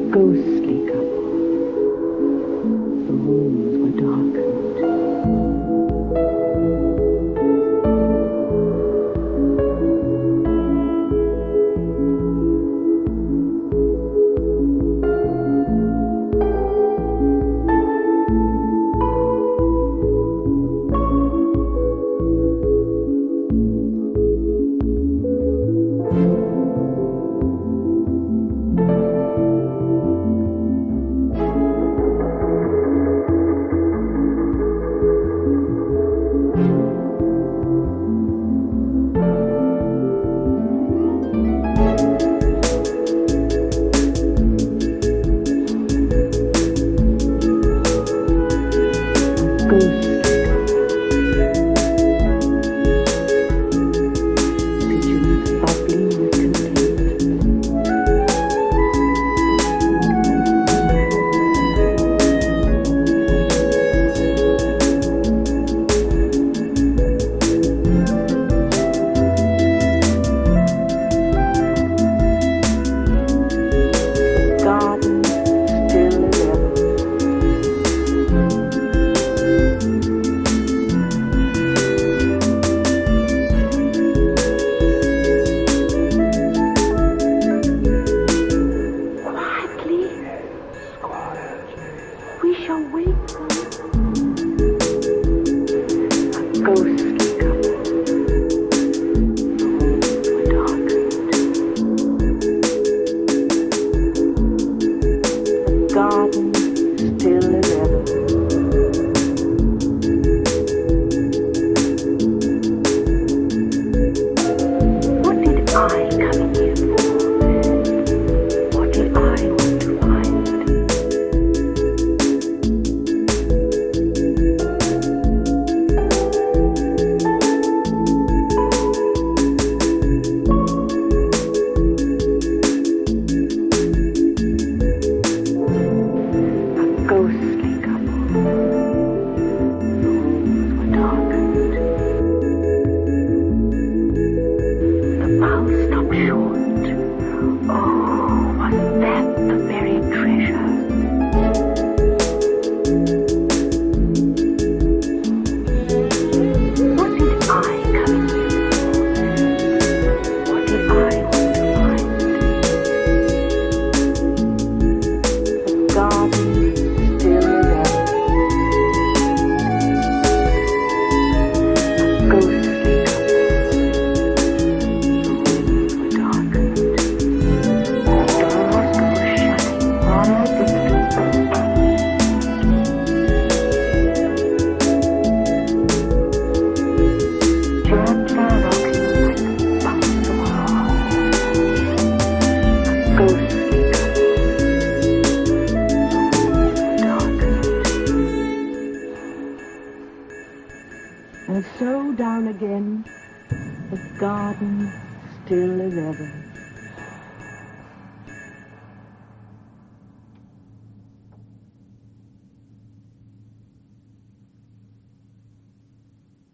ghostly couple. The rooms were darkened. We shall wait for a ghostly couple. The rooms were darkened. The garden still as ever. What did I come here for? What did I want to find? Ghostly couple. The rooms were darkened. The pulse stopped short. Oh, was that the buried treasure? What did I come here for? What did I want to find? The garden still as ever. A ghostly couple. The rooms were darkened. The doors were shutting on the distance. Gently rocking like the bounce of a heart. A ghostly couple. Darkened. And so down again, the garden still as ever.